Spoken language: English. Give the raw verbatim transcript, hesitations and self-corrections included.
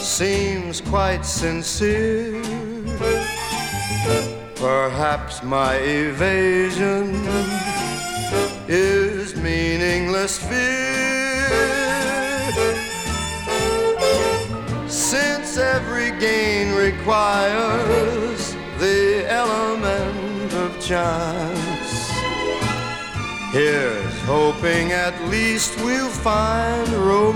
seems quite sincere. Perhaps my evasion is meaningless fear, since every gain requires the element of chance. Here's hoping at least we'll find romance